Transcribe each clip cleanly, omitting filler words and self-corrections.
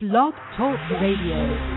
Blog Talk Radio.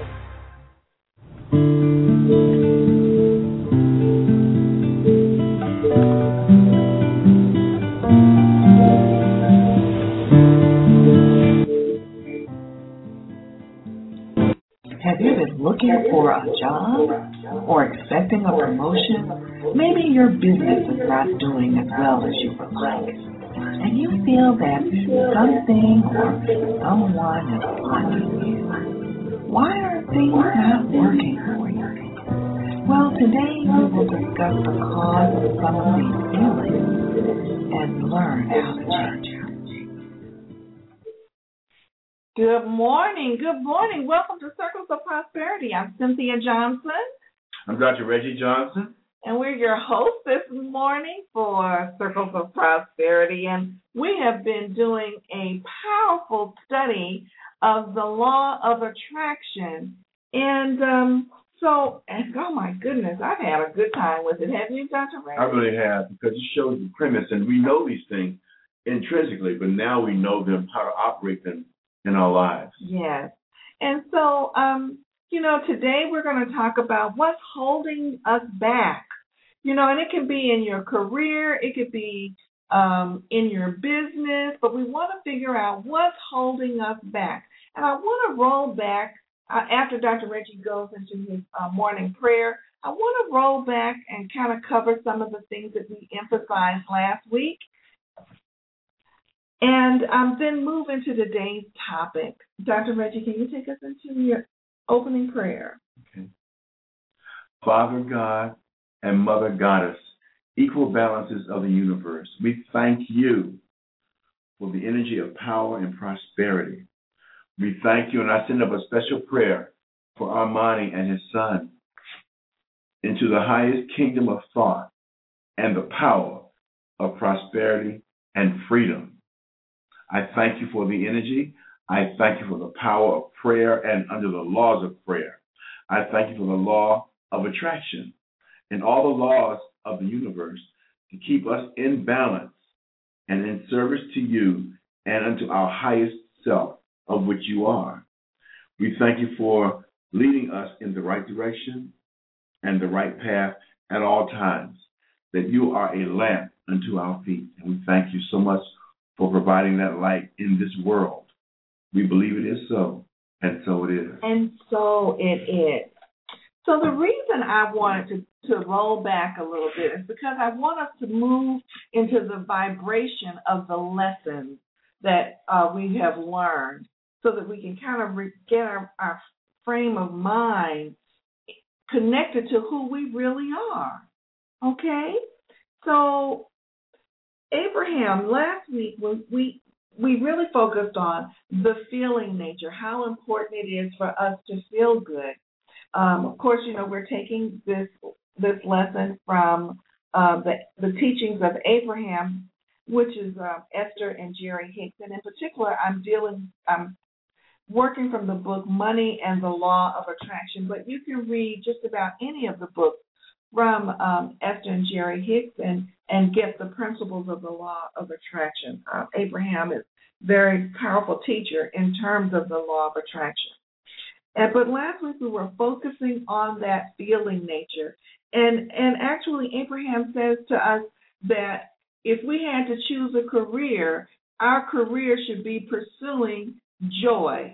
Have you been looking for a job or expecting a promotion? Maybe your business is not doing as well as you would like, and you feel that something or someone is blocking you. Why are things not working for you? Well, today we will discuss the cause of some of these feelings and learn how to change it. Good morning. Welcome to Circles of Prosperity. I'm Cynthia Johnson. I'm Dr. Reggie Johnson. And we're your hosts this morning for Circles of Prosperity. And we have been doing a powerful study of the law of attraction. And oh my goodness, I've had a good time with it. Have you, Dr. Reggie? I really have, because it shows the premise, and we know these things intrinsically, but now we know them, how to operate them in our lives. Yes. And so, today we're going to talk about what's holding us back. And it can be in your career, it could be in your business, but we want to figure out what's holding us back. And I want to roll back, after Dr. Reggie goes into his morning prayer, I want to roll back and kind of cover some of the things that we emphasized last week. And then move into today's topic. Dr. Reggie, can you take us into your opening prayer? Okay. Father God and Mother Goddess, equal balances of the universe, we thank you for the energy of power and prosperity. We thank you, and I send up a special prayer for Armani and his son into the highest kingdom of thought and the power of prosperity and freedom. I thank you for the energy. I thank you for the power of prayer and under the laws of prayer. I thank you for the law of attraction and all the laws of the universe to keep us in balance and in service to you and unto our highest self, of which you are. We thank you for leading us in the right direction and the right path at all times, that you are a lamp unto our feet. And we thank you so much for providing that light in this world. We believe it is so, and so it is. And so it is. So the reason I wanted to roll back a little bit is because I want us to move into the vibration of the lessons that we have learned so that we can kind of get our frame of mind connected to who we really are. Okay? So Abraham, last week, we really focused on the feeling nature, how important it is for us to feel good. Of course, we're taking this lesson from the teachings of Abraham, which is Esther and Jerry Hicks. And in particular, I'm working from the book Money and the Law of Attraction. But you can read just about any of the books from Esther and Jerry Hicks and get the principles of the law of attraction. Abraham is a very powerful teacher in terms of the law of attraction. But last week we were focusing on that feeling nature. And actually Abraham says to us that if we had to choose a career, our career should be pursuing joy.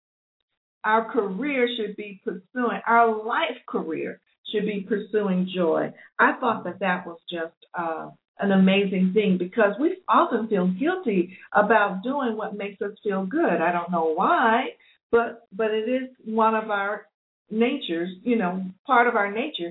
Our career should be pursuing, our life career should be pursuing joy. I thought that was just an amazing thing, because we often feel guilty about doing what makes us feel good. I don't know why, but it is one of our natures, part of our nature,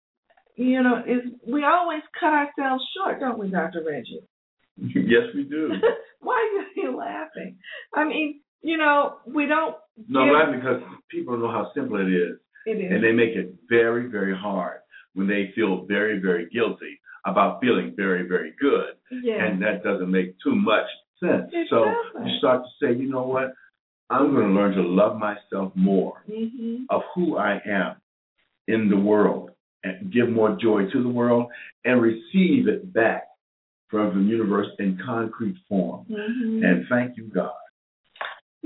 is we always cut ourselves short, don't we, Dr. Reggie? Yes, we do. Why are you laughing? I mean, we don't. No, I'm laughing because people know how simple it is. It is. And they make it very, very hard when they feel very, very guilty about feeling very, very good. Yes. And that doesn't make too much sense. It so doesn't. You start to say, you know what? I'm going to learn to love myself more of who I am in the world and give more joy to the world and receive it back from the universe in concrete form. And thank you, God.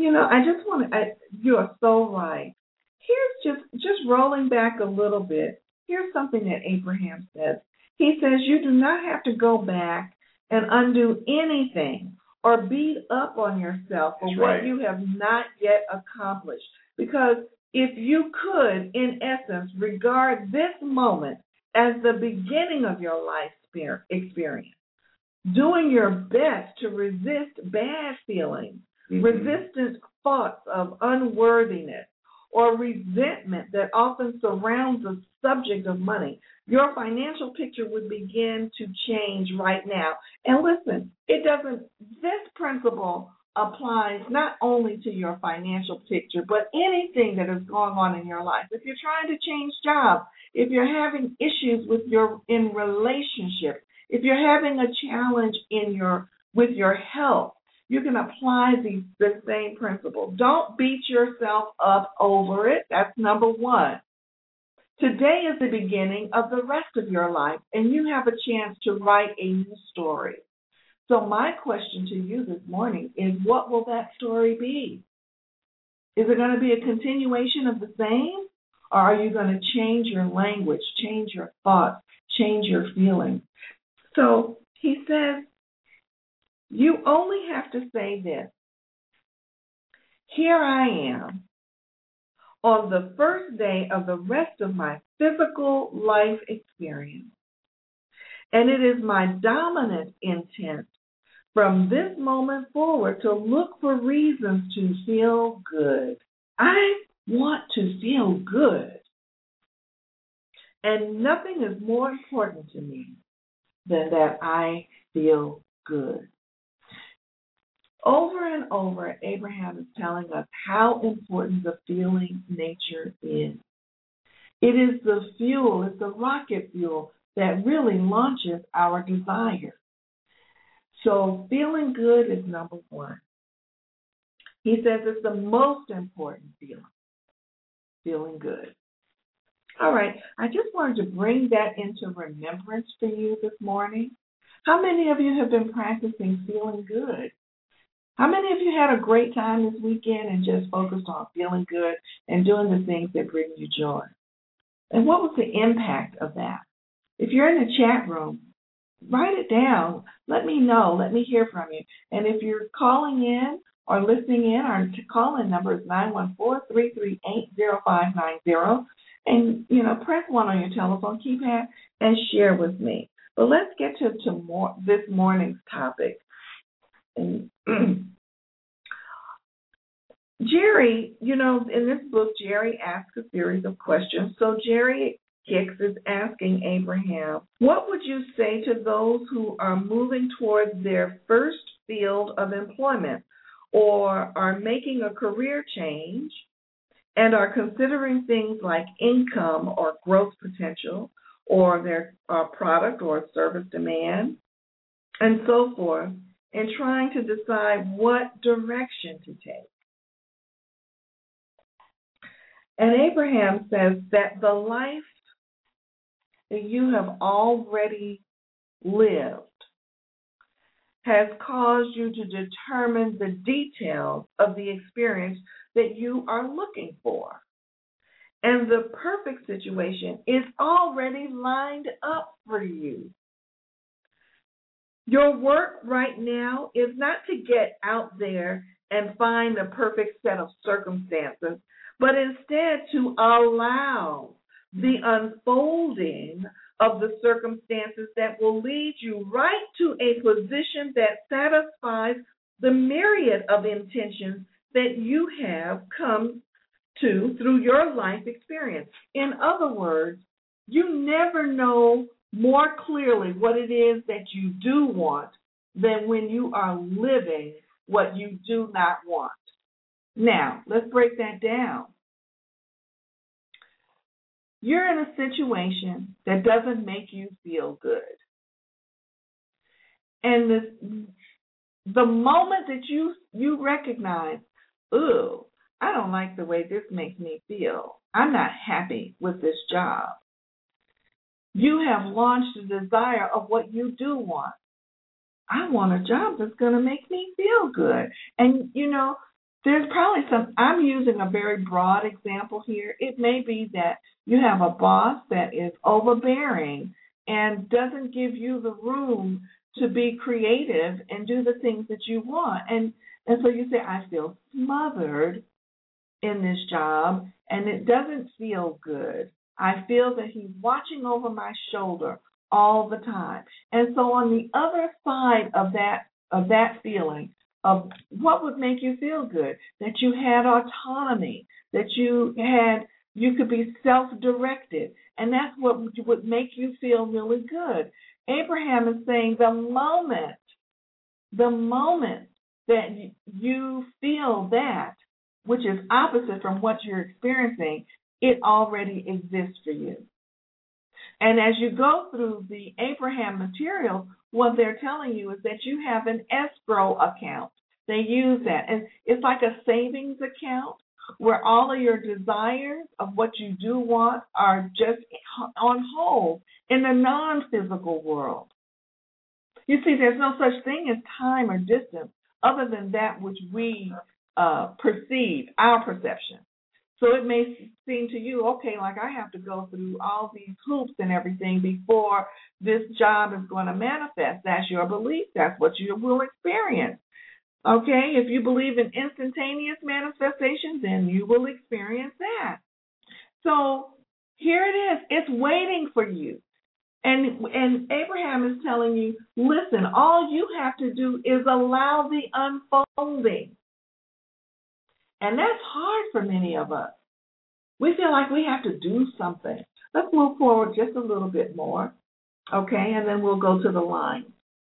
I just want to, you are so right. Here's just rolling back a little bit. Here's something that Abraham says. He says, you do not have to go back and undo anything or beat up on yourself for what you have not yet accomplished. Because if you could, in essence, regard this moment as the beginning of your life experience, doing your best to resist bad feelings, resistant thoughts of unworthiness, or resentment that often surrounds the subject of money, your financial picture would begin to change right now. And listen, this principle applies not only to your financial picture, but anything that is going on in your life. If you're trying to change jobs, if you're having issues in relationships, if you're having a challenge with your health, you can apply the same principle. Don't beat yourself up over it. That's number one. Today is the beginning of the rest of your life, and you have a chance to write a new story. So my question to you this morning is, what will that story be? Is it going to be a continuation of the same? Or are you going to change your language, change your thoughts, change your feelings? So he says, you only have to say this. Here I am on the first day of the rest of my physical life experience. And it is my dominant intent from this moment forward to look for reasons to feel good. I want to feel good. And nothing is more important to me than that I feel good. Over and over, Abraham is telling us how important the feeling nature is. It is the fuel, it's the rocket fuel that really launches our desire. So feeling good is number one. He says it's the most important feeling good. All right, I just wanted to bring that into remembrance for you this morning. How many of you have been practicing feeling good? How many of you had a great time this weekend and just focused on feeling good and doing the things that bring you joy? And what was the impact of that? If you're in the chat room, write it down. Let me know. Let me hear from you. And if you're calling in or listening in, our call-in number is 914-338-0590. And, press 1 on your telephone keypad and share with me. But let's get to this morning's topic. And Jerry, in this book, Jerry asks a series of questions. So Jerry Hicks is asking Abraham, what would you say to those who are moving towards their first field of employment or are making a career change and are considering things like income or growth potential or their product or service demand and so forth, and trying to decide what direction to take? And Abraham says that the life that you have already lived has caused you to determine the details of the experience that you are looking for. And the perfect situation is already lined up for you. Your work right now is not to get out there and find the perfect set of circumstances, but instead to allow the unfolding of the circumstances that will lead you right to a position that satisfies the myriad of intentions that you have come to through your life experience. In other words, you never know more clearly what it is that you do want than when you are living what you do not want. Now, let's break that down. You're in a situation that doesn't make you feel good. And the moment that you recognize, ooh, I don't like the way this makes me feel. I'm not happy with this job. You have launched a desire of what you do want. I want a job that's going to make me feel good. And, there's probably I'm using a very broad example here. It may be that you have a boss that is overbearing and doesn't give you the room to be creative and do the things that you want. And so you say, I feel smothered in this job and it doesn't feel good. I feel that he's watching over my shoulder all the time. And so on the other side of that feeling of what would make you feel good, that you had autonomy, that you could be self-directed, and that's what would make you feel really good. Abraham is saying the moment that you feel that, which is opposite from what you're experiencing, it already exists for you. And as you go through the Abraham material, what they're telling you is that you have an escrow account. They use that. And it's like a savings account where all of your desires of what you do want are just on hold in the non-physical world. You see, there's no such thing as time or distance other than that which we perceive, our perception. So it may seem to you, okay, like I have to go through all these hoops and everything before this job is going to manifest. That's your belief. That's what you will experience. Okay, if you believe in instantaneous manifestation, then you will experience that. So here it is. It's waiting for you. And Abraham is telling you, listen, all you have to do is allow the unfolding. And that's hard for many of us. We feel like we have to do something. Let's move forward just a little bit more, okay, and then we'll go to the line.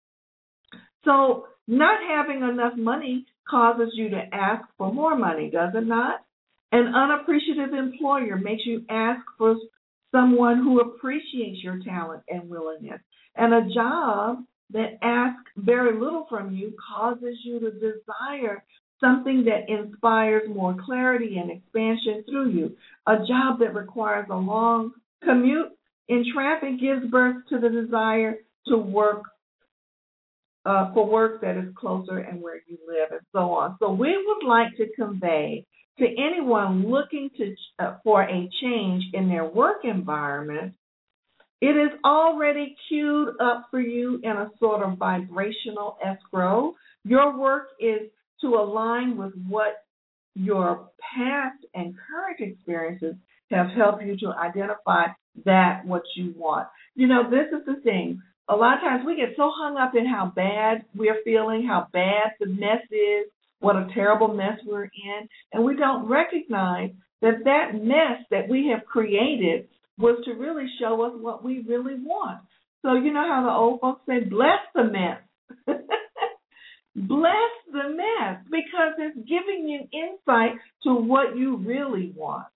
So not having enough money causes you to ask for more money, does it not? An unappreciative employer makes you ask for someone who appreciates your talent and willingness. And a job that asks very little from you causes you to desire something that inspires more clarity and expansion through you. A job that requires a long commute in traffic gives birth to the desire to work for work that is closer and where you live, and so on. So we would like to convey to anyone looking for a change in their work environment, it is already queued up for you in a sort of vibrational escrow. Your work is to align with what your past and current experiences have helped you to identify that what you want. You know, this is the thing. A lot of times we get so hung up in how bad we're feeling, how bad the mess is, what a terrible mess we're in, and we don't recognize that that mess that we have created was to really show us what we really want. So you know how the old folks say, bless the mess. Bless the mess, because it's giving you insight to what you really want.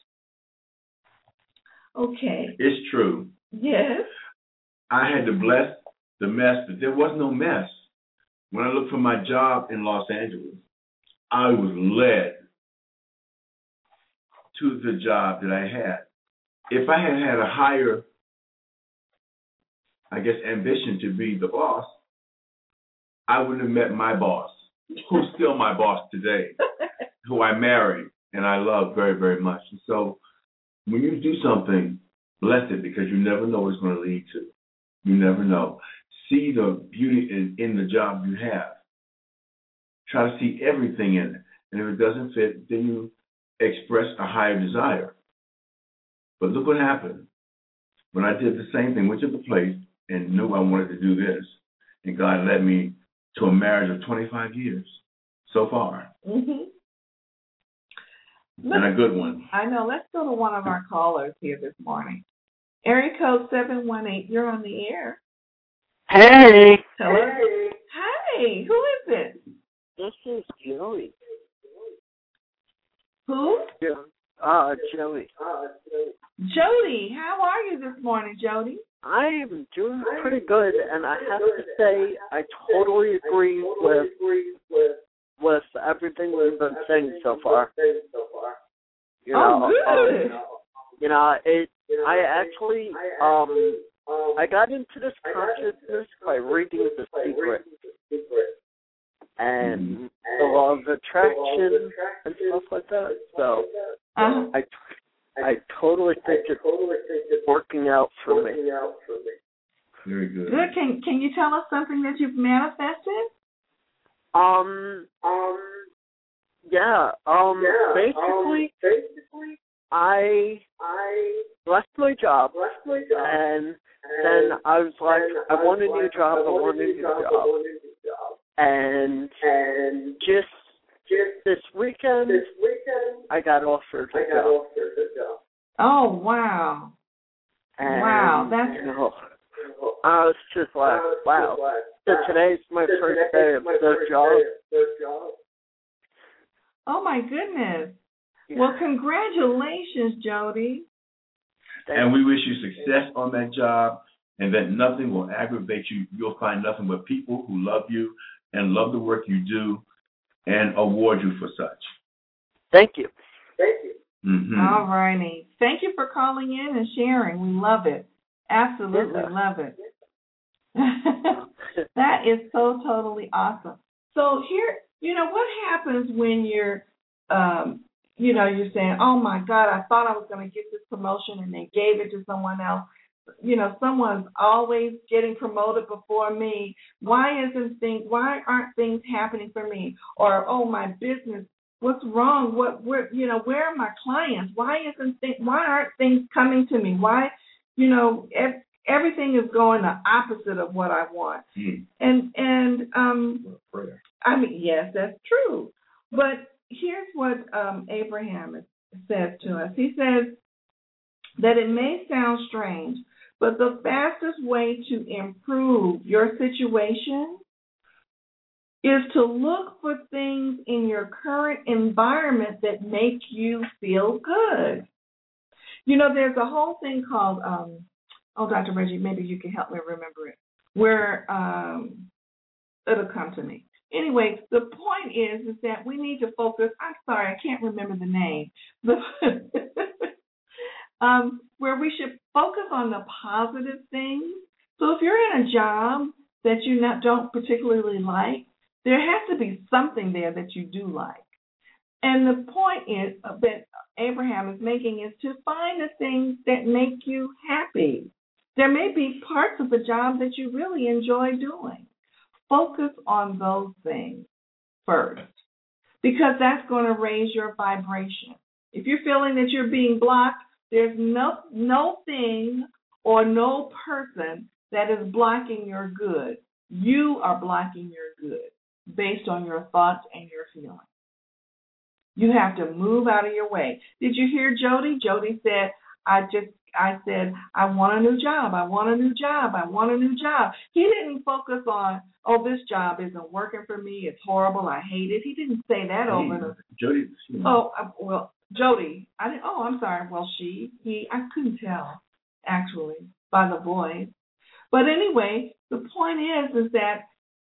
Okay. It's true. Yes. I had to bless the mess, but there was no mess. When I looked for my job in Los Angeles, I was led to the job that I had. If I had had a higher, ambition to be the boss, I wouldn't have met my boss, who's still my boss today, who I married and I love very, very much. And so when you do something, bless it, because you never know what it's going to lead to. You never know. See the beauty in the job you have. Try to see everything in it. And if it doesn't fit, then you express a higher desire. But look what happened. When I did the same thing, went to the place and knew I wanted to do this, and God led me to a marriage of 25 years so far. Mm-hmm. And a good one. I know. Let's go to one of our callers here this morning. Area code 718, you're on the air. Hey. Hello. Hey, who is it? This is Joey. Who? Joey. Jody, how are you this morning, Jody? I am doing pretty good, and I have to say I totally agree with everything we've been saying so far. You know, good. I actually I got into this consciousness by reading The Secret. and the law of attraction and stuff like that. So I totally think it's working out for me. Very good. Good. Can you tell us something that you've manifested? Yeah. Basically, I left my job, and then I was like, I want a new job. And just this weekend, I got offered a job. Oh, wow. And, wow, that's... I was just like, wow. So today's my first day of the job. Oh, my goodness. Yeah. Well, congratulations, Jody. And we wish you success on that job, and that nothing will aggravate you. You'll find nothing but people who love you and love the work you do and award you for such. Thank you. Mm-hmm. All righty. Thank you for calling in and sharing. We love it. Absolutely love it. That is so totally awesome. So here, what happens when you're, you're saying, oh, my God, I thought I was going to get this promotion and they gave it to someone else. Someone's always getting promoted before me. Why aren't things happening for me? Or, oh, my business, what's wrong? Where are my clients? Why aren't things coming to me? Why, everything is going the opposite of what I want. Yes, that's true. But here's what Abraham says to us. He says that it may sound strange, but the fastest way to improve your situation is to look for things in your current environment that make you feel good. There's a whole thing called, Dr. Reggie, maybe you can help me remember it, where it'll come to me. Anyway, the point is that we need to focus. I'm sorry, I can't remember the name. Where we should focus on the positive things. So if you're in a job that you don't particularly like, there has to be something there that you do like. And the point is that Abraham is making is to find the things that make you happy. There may be parts of the job that you really enjoy doing. Focus on those things first, because that's going to raise your vibration. If you're feeling that you're being blocked, there's no thing or no person that is blocking your good. You are blocking your good based on your thoughts and your feelings. You have to move out of your way. Did you hear Jody? Jody said, I said, I want a new job. I want a new job. I want a new job. He didn't focus on, oh, this job isn't working for me. It's horrible. I hate it. He didn't say that over. Jody. Jody. I'm sorry. Well, I couldn't tell, actually, by the voice. But anyway, the point is that,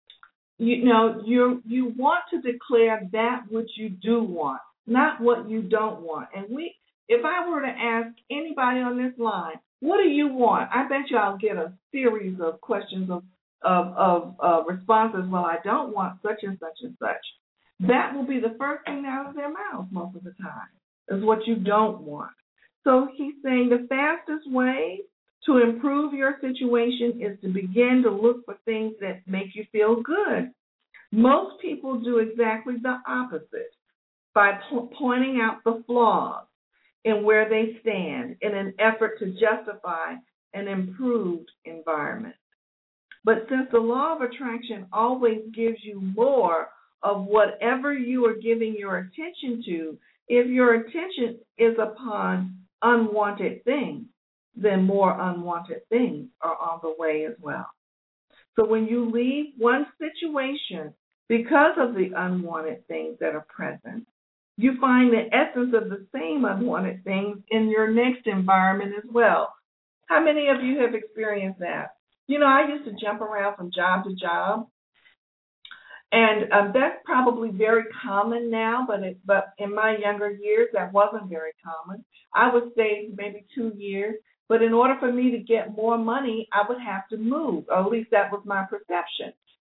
you want to declare that which you do want, not what you don't want. And if I were to ask anybody on this line, what do you want? I bet you I'll get a series of questions of responses. Well, I don't want such and such and such. That will be the first thing out of their mouth most of the time, is what you don't want. So he's saying the fastest way to improve your situation is to begin to look for things that make you feel good. Most people do exactly the opposite by pointing out the flaws in where they stand in an effort to justify an improved environment. But since the law of attraction always gives you more of whatever you are giving your attention to, if your attention is upon unwanted things, then more unwanted things are on the way as well. So when you leave one situation because of the unwanted things that are present, you find the essence of the same unwanted things in your next environment as well. How many of you have experienced that? I used to jump around from job to job, and that's probably very common now, but in my younger years, that wasn't very common. I would stay maybe 2 years, but in order for me to get more money, I would have to move, or at least that was my perception.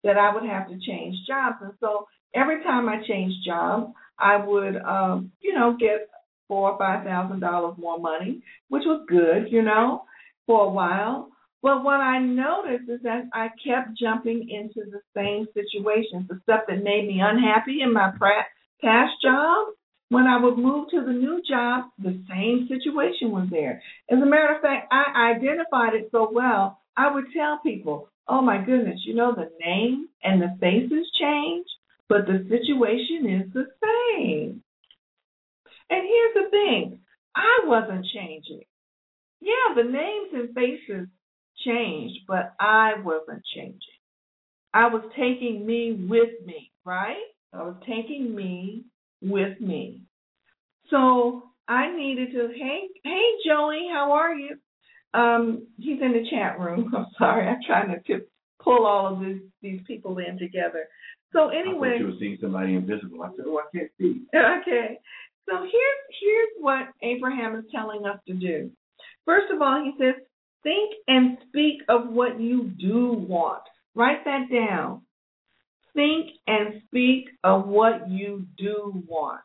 that I would have to change jobs. And so every time I changed jobs, I would, get $4,000 or $5,000 more money, which was good, for a while. But what I noticed is that I kept jumping into the same situations, the stuff that made me unhappy in my past job. When I would move to the new job, the same situation was there. As a matter of fact, I identified it so well, I would tell people, oh my goodness, the name and the faces change, but the situation is the same. And here's the thing, I wasn't changing. Yeah, the names and faces changed, but I wasn't changing. I was taking me with me, right? I was taking me with me. So I needed to, hey Joey, how are you? He's in the chat room. I'm sorry, I'm trying to pull all of these people in together. So anyway, I thought you were seeing somebody invisible. I said, I can't see. Okay. So here's what Abraham is telling us to do. First of all, he says, think and speak of what you do want. Write that down. Think and speak of what you do want.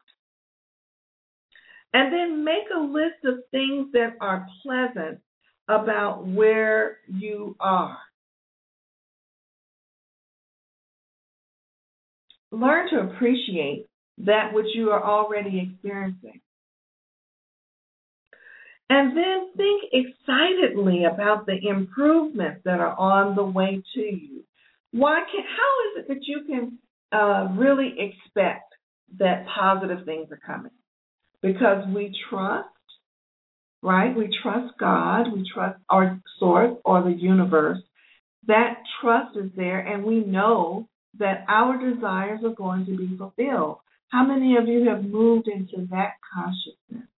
And then make a list of things that are pleasant about where you are. Learn to appreciate that which you are already experiencing. And then think excitedly about the improvements that are on the way to you. How is it that you can really expect that positive things are coming? Because we trust, right? We trust God, we trust our source or the universe. That trust is there, and we know that our desires are going to be fulfilled. How many of you have moved into that consciousness?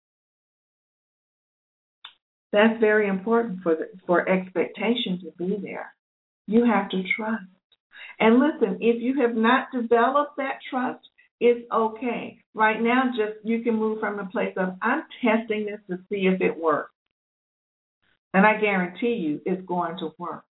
That's very important for expectation to be there. You have to trust. And listen, if you have not developed that trust, it's okay. Right now, you can move from the place of, I'm testing this to see if it works. And I guarantee you it's going to work.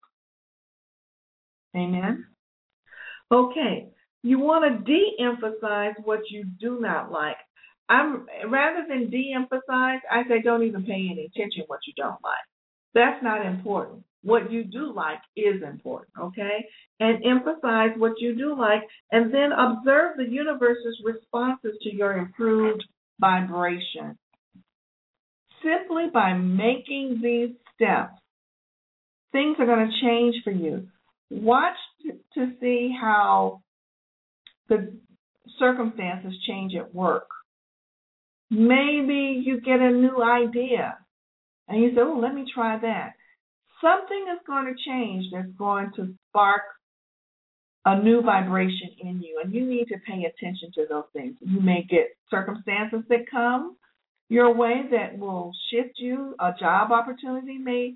Amen? Okay. You want to de-emphasize what you do not like. Rather than de-emphasize, I say don't even pay any attention what you don't like. That's not important. What you do like is important, okay? And emphasize what you do like, and then observe the universe's responses to your improved vibration. Simply by making these steps, things are going to change for you. Watch to see how the circumstances change at work. Maybe you get a new idea, and you say, oh, let me try that. Something is going to change that's going to spark a new vibration in you, and you need to pay attention to those things. You may get circumstances that come your way that will shift you. A job opportunity may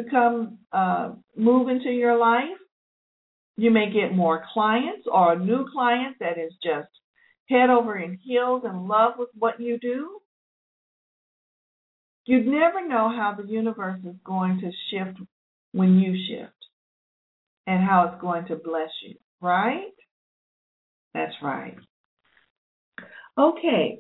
move into your life. You may get more clients or a new client that is just head over heels in love with what you do. You'd never know how the universe is going to shift when you shift and how it's going to bless you, right? That's right. Okay.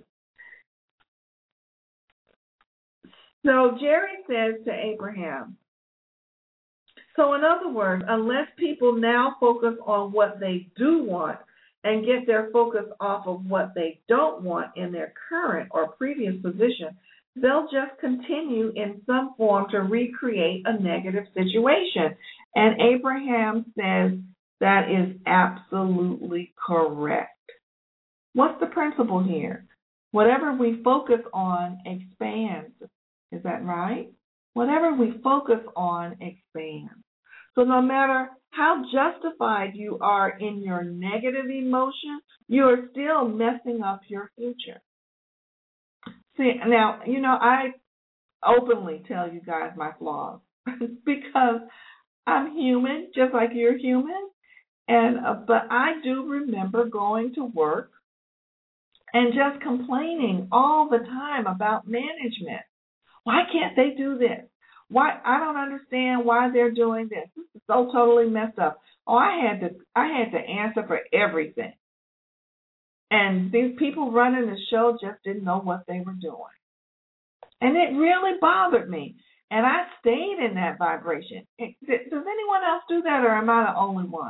So Jerry says to Abraham, so in other words, unless people now focus on what they do want and get their focus off of what they don't want in their current or previous position, they'll just continue in some form to recreate a negative situation. And Abraham says that is absolutely correct. What's the principle here? Whatever we focus on expands. Is that right? Whatever we focus on expands. So no matter how justified you are in your negative emotion, you are still messing up your future. See, now, I openly tell you guys my flaws because I'm human, just like you're human. But I do remember going to work and just complaining all the time about management. Why can't they do this? Why I don't understand why they're doing this. This is so totally messed up. Oh, I had to answer for everything. And these people running the show just didn't know what they were doing. And it really bothered me. And I stayed in that vibration. Does anyone else do that, or am I the only one?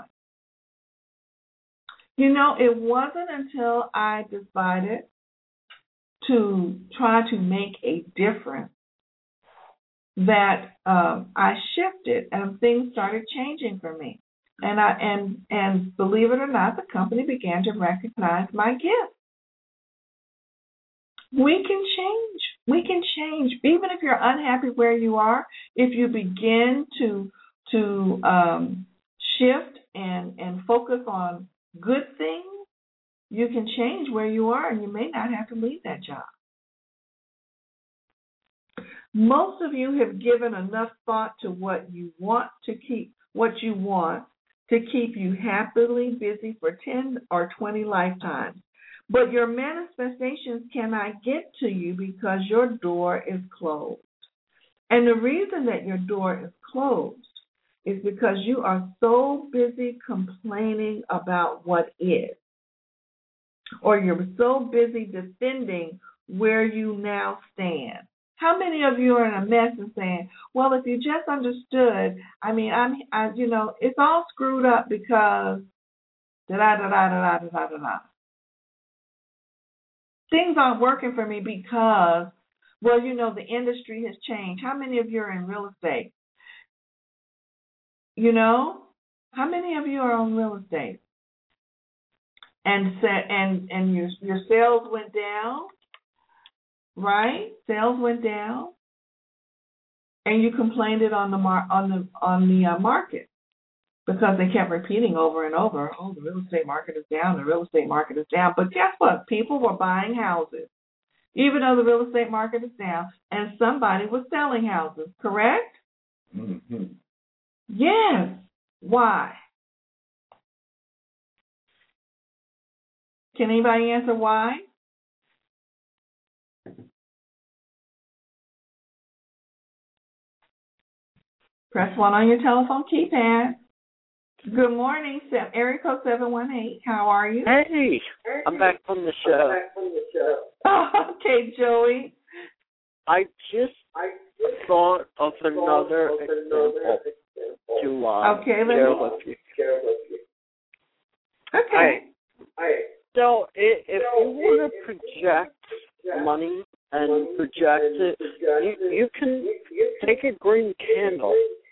You know, it wasn't until I decided to try to make a difference that I shifted and things started changing for me. And believe it or not, the company began to recognize my gift. We can change. We can change. Even if you're unhappy where you are, if you begin to shift and focus on good things, you can change where you are, and you may not have to leave that job. Most of you have given enough thought to what you want to keep you happily busy for 10 or 20 lifetimes. But your manifestations cannot get to you because your door is closed. And the reason that your door is closed is because you are so busy complaining about what is. Or you're so busy defending where you now stand. How many of you are in a mess and saying, well, if you just understood, it's all screwed up because da-da-da-da-da-da-da-da-da. Things aren't working for me because, well, the industry has changed. How many of you are in real estate? How many of you are on real estate? And your sales went down, right? Sales went down, and you complained it on the market because they kept repeating over and over, oh, the real estate market is down, the real estate market is down. But guess what? People were buying houses, even though the real estate market is down, and somebody was selling houses, correct? Mm-hmm. Yes. Why? Can anybody answer why? Press 1 on your telephone keypad. Good morning, area code 718. How are you? Hey, I'm back from the show. Oh, okay, Joey. I just thought of another example to share with you. Okay. So if you want to project money and project it, you can take a green candle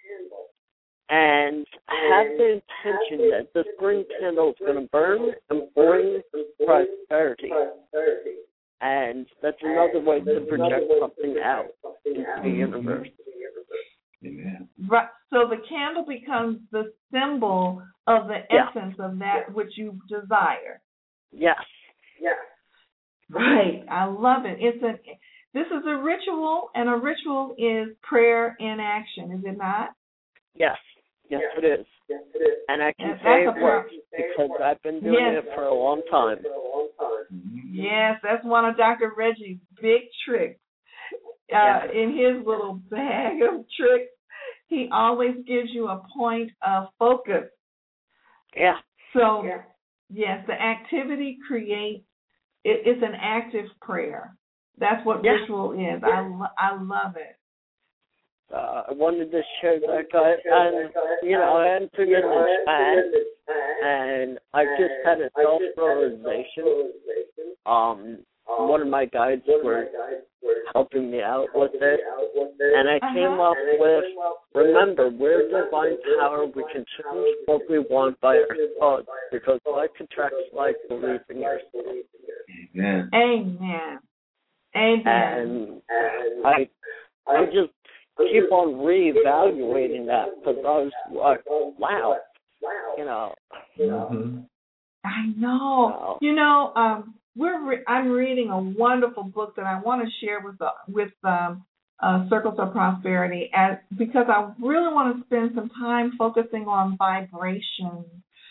and have the intention that this green candle is going to burn and bring prosperity. And that's another way to project something out into the universe. Amen. Right. So the candle becomes the symbol of the essence of that which you desire. Yes. Right. I love it. This is a ritual, and a ritual is prayer in action, is it not? Yes, it is. And I can say it works because I've been doing it for a long time. Yes, that's one of Dr. Reggie's big tricks. In his little bag of tricks, he always gives you a point of focus. Yeah. So, yes, the activity creates, it's an active prayer. That's what ritual is. I love it. I wanted to share that, and I hadn't figured it out, and I just had a self-realization. One of my guides were helping me out with it, and I came up with, remember, we're divine power. We can change what we want by our thoughts, because life attracts like belief in yourself. Amen. Amen. And I just keep on reevaluating that because I was like, wow, Mm-hmm. I know. Wow. I'm reading a wonderful book that I want to share with Circles of Prosperity, because I really want to spend some time focusing on vibration.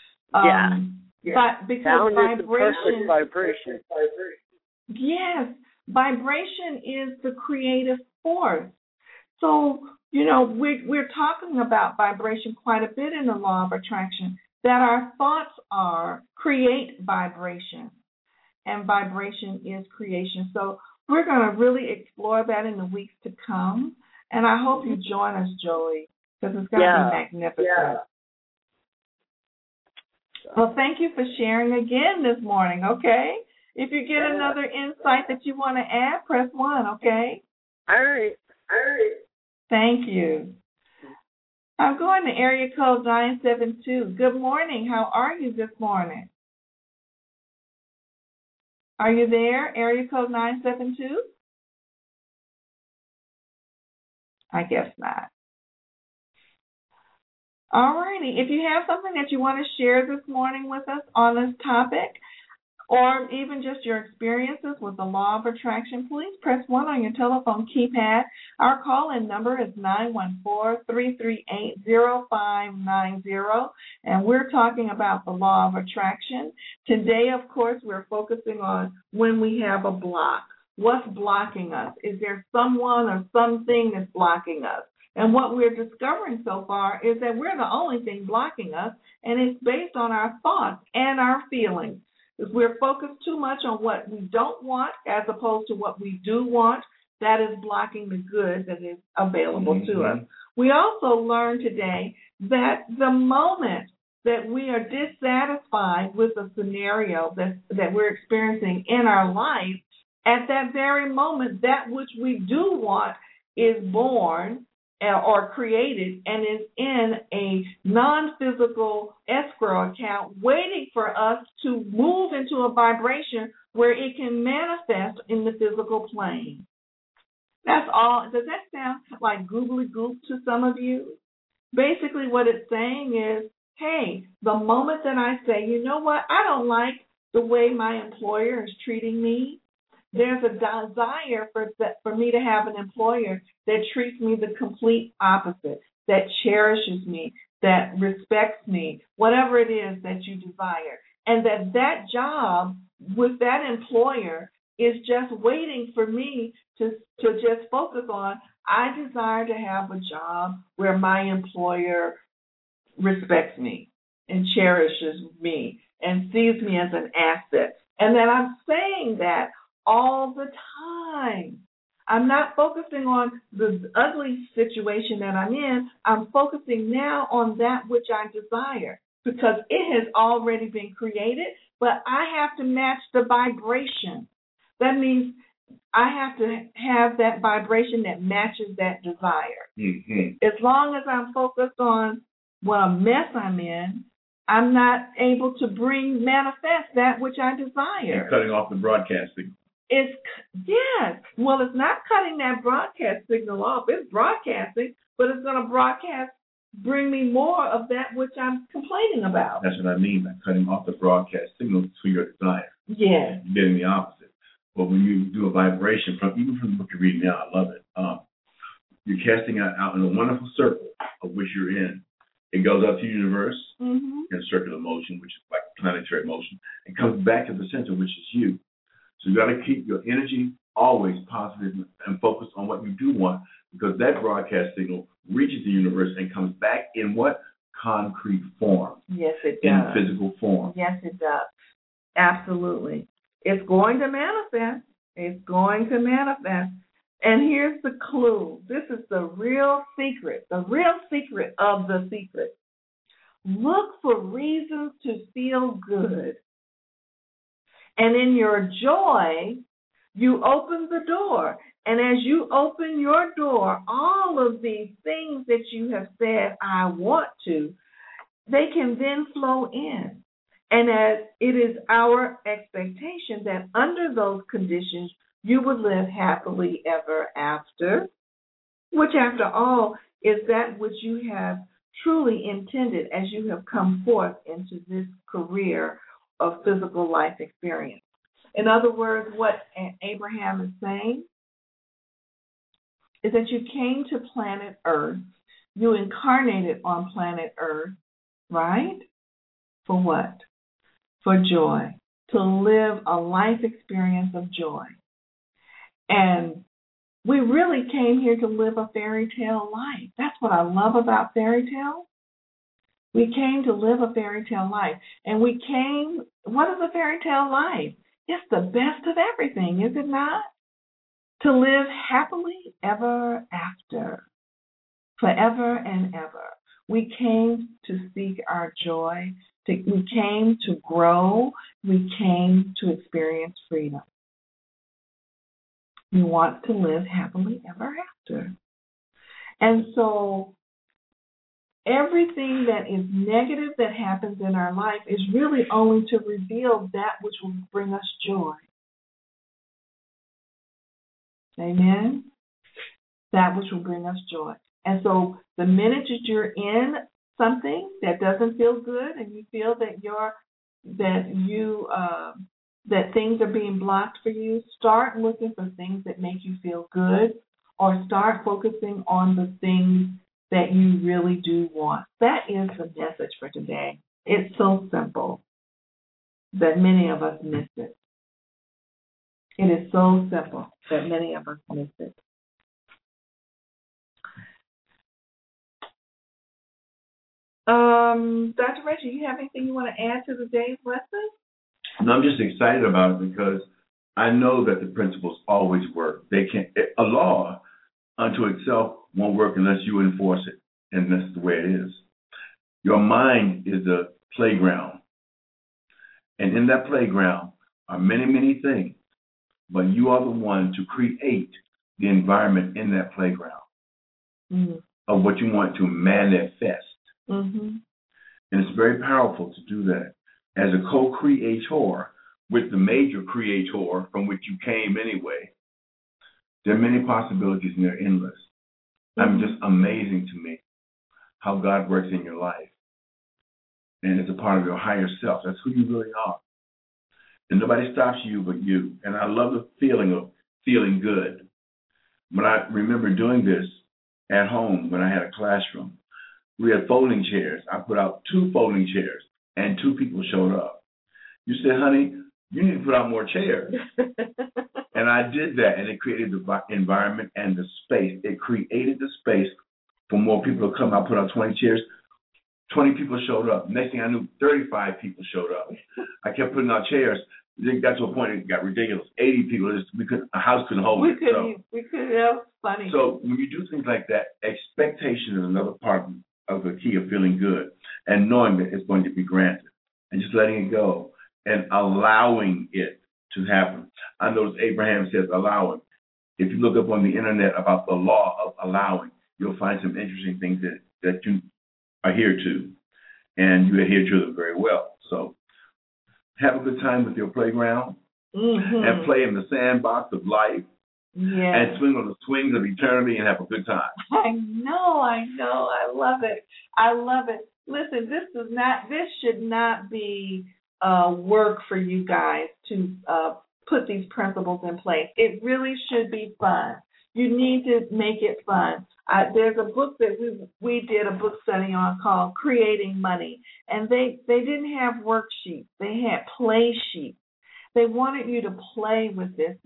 But because sound is the perfect vibration. Yes, vibration is the creative force. So, we're talking about vibration quite a bit in the law of attraction, that our thoughts create vibration, and vibration is creation. So we're going to really explore that in the weeks to come, and I hope you join us, Joey, because it's going to be magnificent. Yeah. Well, thank you for sharing again this morning, okay? If you get another insight that you want to add, press 1, okay? All right. Thank you. I'm going to area code 972. Good morning. How are you this morning? Are you there, area code 972? I guess not. All righty. If you have something that you want to share this morning with us on this topic, or even just your experiences with the law of attraction, please press 1 on your telephone keypad. Our call-in number is 914-338-0590, and we're talking about the law of attraction. Today, of course, we're focusing on when we have a block. What's blocking us? Is there someone or something that's blocking us? And what we're discovering so far is that we're the only thing blocking us, and it's based on our thoughts and our feelings. If we're focused too much on what we don't want as opposed to what we do want, that is blocking the good that is available to us. We also learned today that the moment that we are dissatisfied with a scenario that we're experiencing in our life, at that very moment, that which we do want is born or created and is in a non-physical escrow account waiting for us to move into a vibration where it can manifest in the physical plane. That's all. Does that sound like googly goop to some of you? Basically what it's saying is, hey, the moment that I say, you know what, I don't like the way my employer is treating me, there's a desire for me to have an employer that treats me the complete opposite, that cherishes me, that respects me, whatever it is that you desire. And that job with that employer is just waiting for me to just focus on, I desire to have a job where my employer respects me and cherishes me and sees me as an asset. And then I'm saying that all the time. I'm not focusing on the ugly situation that I'm in. I'm focusing now on that which I desire because it has already been created, but I have to match the vibration. That means I have to have that vibration that matches that desire. Mm-hmm. As long as I'm focused on what mess I'm in, I'm not able to manifest that which I desire. You're cutting off the broadcasting. Well, it's not cutting that broadcast signal off. It's broadcasting, but it's going to bring me more of that which I'm complaining about. That's what I mean by cutting off the broadcast signal to your desire. Yeah. You're getting the opposite. But when you do a vibration, even from the book you're reading now, I love it. You're casting out in a wonderful circle of which you're in. It goes up to the universe in circular motion, which is like planetary motion. It comes back to the center, which is you. So you got to keep your energy always positive and focused on what you do want, because that broadcast signal reaches the universe and comes back in what? Concrete form. Yes, it does. In physical form. Yes, it does. Absolutely. It's going to manifest. It's going to manifest. And here's the clue. This is the real secret of the secret. Look for reasons to feel good. And in your joy, you open the door. And as you open your door, all of these things that you have said, I want to, they can then flow in. And as it is our expectation that under those conditions, you would live happily ever after, which after all is that which you have truly intended as you have come forth into this career of physical life experience. In other words, what Abraham is saying is that you came to planet Earth, you incarnated on planet Earth, right? For what? For joy, to live a life experience of joy. And we really came here to live a fairy tale life. That's what I love about fairy tales. We came to live a fairy tale life. And what is a fairy tale life? It's the best of everything, is it not? To live happily ever after, forever and ever. We came to seek our joy. We came to grow. We came to experience freedom. We want to live happily ever after. And so everything that is negative that happens in our life is really only to reveal that which will bring us joy. Amen? That which will bring us joy. And so the minute that you're in something that doesn't feel good and you feel that things are being blocked for you, start looking for things that make you feel good, or start focusing on the things that you really do want. That is the message for today. It's so simple that many of us miss it. It is so simple that many of us miss it. Dr. Reggie, you have anything you want to add to today's lesson? No, I'm just excited about it because I know that the principles always work. A law unto itself won't work unless you enforce it, and that's the way it is. Your mind is the playground, and in that playground are many, many things, but you are the one to create the environment in that playground of what you want to manifest. Mm-hmm. And it's very powerful to do that as a co-creator with the major creator from which you came anyway. There are many possibilities and they're endless. Mm-hmm. Just amazing to me how God works in your life. And it's a part of your higher self. That's who you really are. And nobody stops you but you. And I love the feeling of feeling good. When I remember doing this at home when I had a classroom, we had folding chairs. I put out 2 folding chairs, and 2 people showed up. You said, honey, you need to put out more chairs. And I did that, and it created the environment and the space. It created the space for more people to come. I put out 20 chairs. 20 people showed up. Next thing I knew, 35 people showed up. I kept putting out chairs. It got to a point it got ridiculous. 80 people, a house couldn't hold it. We couldn't. That was funny. So when you do things like that, expectation is another part of the key of feeling good, and knowing that it's going to be granted, and just letting it go and allowing it to happen. I notice Abraham says allowing. If you look up on the internet about the law of allowing, you'll find some interesting things that you adhere to, and you adhere to them very well. So have a good time with your playground, and play in the sandbox of life. Yes. And swing on the swings of eternity and have a good time. I know. I love it. Listen, this should not be work for you guys to put these principles in place. It really should be fun. You need to make it fun. There's a book that we did a book study on called Creating Money, and they didn't have worksheets. They had play sheets. They wanted you to play with this.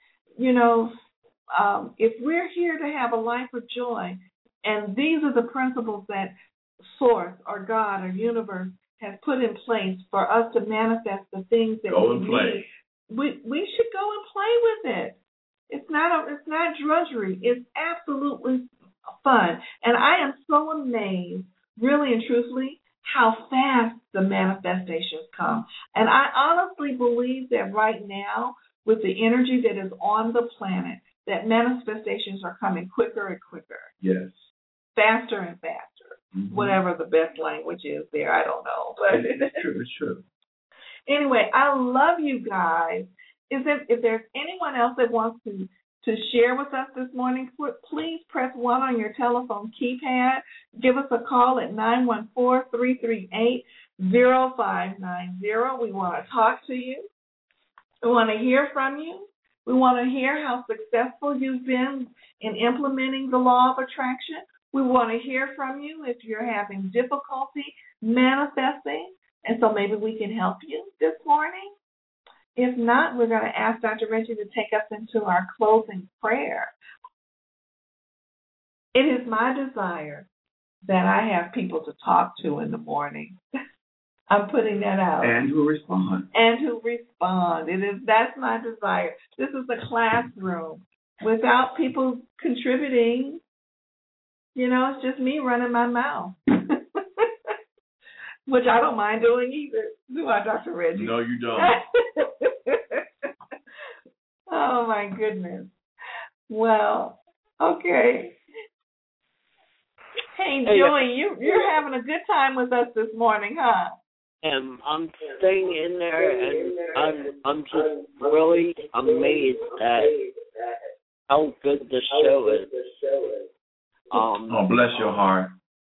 If we're here to have a life of joy, and these are the principles that Source or God or Universe has put in place for us to manifest the things that we need, we should go and play with it. It's not drudgery. It's absolutely fun. And I am so amazed, really and truthfully, how fast the manifestations come. And I honestly believe that right now, with the energy that is on the planet, that manifestations are coming quicker and quicker. Yes. Faster and faster. Mm-hmm. Whatever the best language is there, I don't know. But it's true. Anyway, I love you guys. If there's anyone else that wants to share with us this morning, please press 1 on your telephone keypad. Give us a call at 914-338-0590. We want to talk to you. We want to hear from you. We want to hear how successful you've been in implementing the law of attraction. We want to hear from you if you're having difficulty manifesting, and so maybe we can help you this morning. If not, we're going to ask Dr. Reggie to take us into our closing prayer. It is my desire that I have people to talk to in the morning. I'm putting that out. And who respond. That's my desire. This is a classroom. Without people contributing, it's just me running my mouth. Which I don't mind doing either. Do I, Dr. Reggie? No, you don't. Oh, my goodness. Well, okay. Hey, Joey, you're having a good time with us this morning, huh? I'm staying in there, and I'm just really amazed at how good the show is. Bless your heart.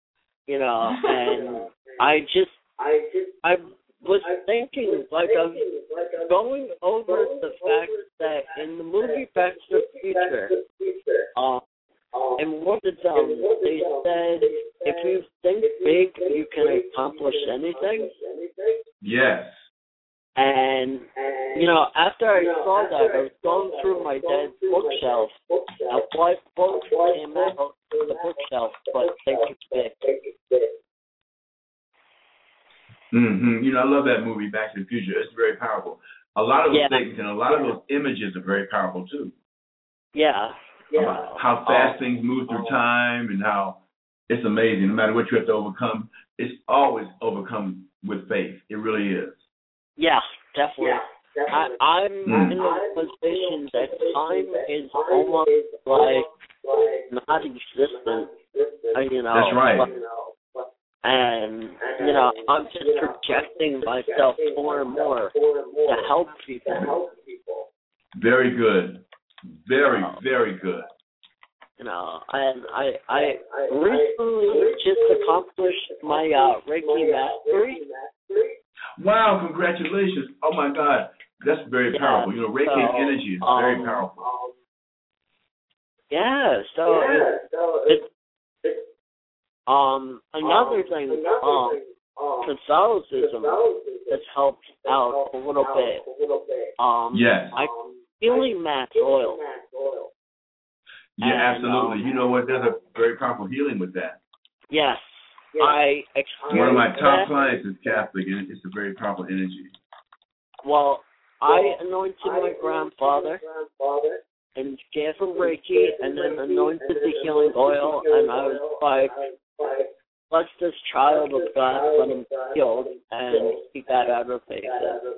And I was thinking, like, I'm going over the fact that in the movie Back to the Future, and what they said, if you think big, you can accomplish anything. Yes. And, after I saw that, I was going through my dad's bookshelf. Now, what books came out of the bookshelf, but Think Big. Mm-hmm. I love that movie, Back to the Future. It's very powerful. A lot of those things and a lot of those images are very powerful, too. Yeah. How fast things move through time and how it's amazing. No matter what you have to overcome, it's always overcome with faith. It really is. Yeah, definitely. I'm in the position that time is almost like not existent. That's right. And, I'm just projecting myself more and more to help people. Very good. Very, very good. And I recently just accomplished my Reiki mastery. Wow, congratulations. Oh, my God. That's very powerful. Reiki energy is very powerful. Yeah, so another thing, Catholicism has helped out a little bit. Yes. I'm healing mass oil. Yeah, absolutely. You know what? There's a very powerful healing with that. Yes. I experienced one of my top clients is Catholic, and it's a very powerful energy. Well, I anointed my grandfather and gave him Reiki, and then anointed the healing oil, and I was like, bless this child of God, let him be healed, and he got out of faith.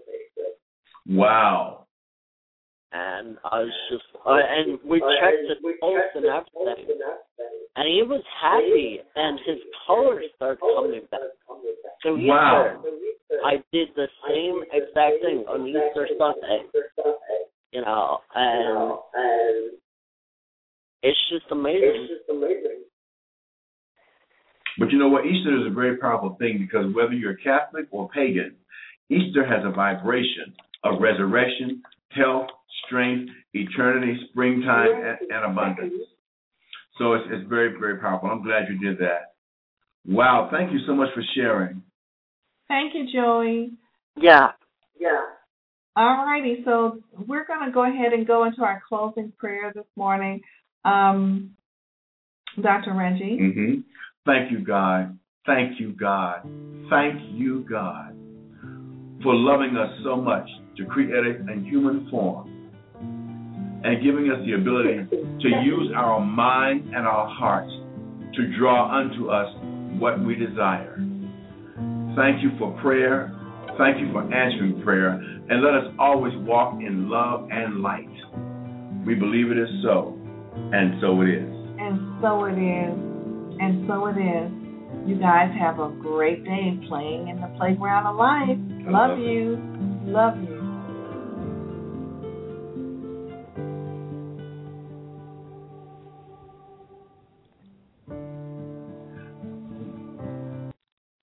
Wow. And I was just, and we checked his pulse and everything, and he was happy, and his color started coming back. So Easter, I did the same exact thing on Easter Sunday, and it's just amazing. But you know what? Easter is a very powerful thing because whether you're Catholic or pagan, Easter has a vibration of resurrection, health, strength, eternity, springtime, and abundance. So it's very, very powerful. I'm glad you did that. Wow, thank you so much for sharing. Thank you, Joey. Yeah. All righty, so we're going to go ahead and go into our closing prayer this morning. Dr. Reggie. Mm-hmm. Thank you, God. Thank you, God. Thank you, God, for loving us so much to create us in human form and giving us the ability to use our mind and our hearts to draw unto us what we desire. Thank you for prayer. Thank you for answering prayer. And let us always walk in love and light. We believe it is so, and so it is. And so it is. And so it is. You guys have a great day playing in the playground of life. Love you. Love you.